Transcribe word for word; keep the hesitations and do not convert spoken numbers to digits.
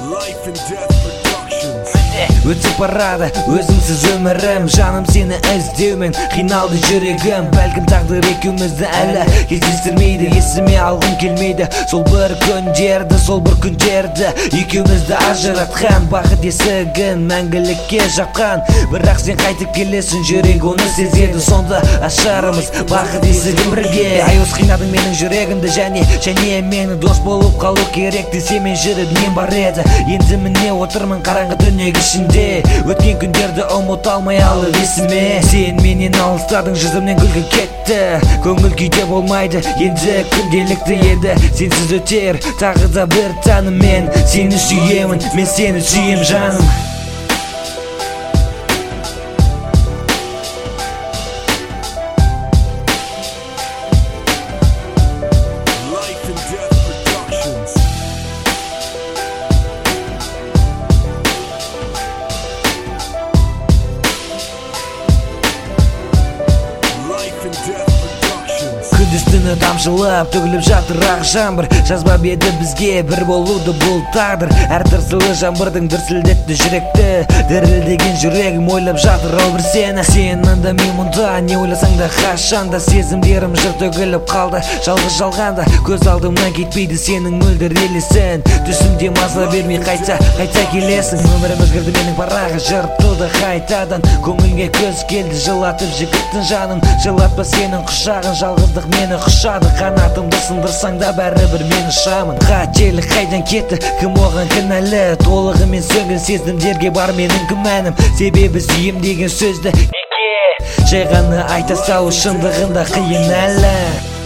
Life and Death Productions. Өтіп барады өзіңсіз өмірім, жаным сені іздеумен қиналды жүрегім. Бәлкім тағдыр екеумізді әлі кездестірмейді, есіме алғым келмейді сол бір күндерді, сол бір күндерді екеумізді ажыратқан бақыт есігін мәңгілікке жапқан. Бірақ сен қайтып келесің, жүрек оны сезеді, сонда ашарымыз бақыт есігін бірге. Аяус қинадың менің жүрегімді, және және мені дос болып қалу керек десемен жүріп нем бар еді. Енді міне отырмын қараңғы түнек ішінде, өткен күндерді ұмыта алмай алып есіме. Сен менен алыстадың, жүзімнен күлкі кетті, көңіл күйде болмайды енді күнделікті еді. Сенсіз өтер тағы да бір таным, мен сені сүйемін, мен сені сүйем жаным. Life and Death Productions. Life and Death Productions. Күндіз түні тамшылап төгіліп жатыр ақ жаңбыр, жазбап еді бізге бір болуды бұл тағдыр. Әр тырсылы жаңбырдың дүрсілдетті жүректі, дірілдеген жүрегім ойлап жатыр ау бір сені. Сен анда, мен мұнда, не ойласаң да қашанда сезімдерім жыр төгіліп қалды жалғыз жалғанда. Көз алдымнан кетпейді сенің мөлдір елесің, түсімде маза бермей қайта қайта келесің. Өмірім өзгерді менің парағы, жыртылды қайтадан, көңілге көз келді жылатып жігіттің жанын. Жылатпа сенің құшағын, жалғыздық мені құшады, қанатымды сындырсаң да бәрібір мен ұшамын. Қателік қайдан кетті, кім оған кінәлі, толығымен сөнген сезімдерге бар менің күмәнім. Себебі сүйем деген сөзді неге жай ғана айта салу шындығында қиын әлі.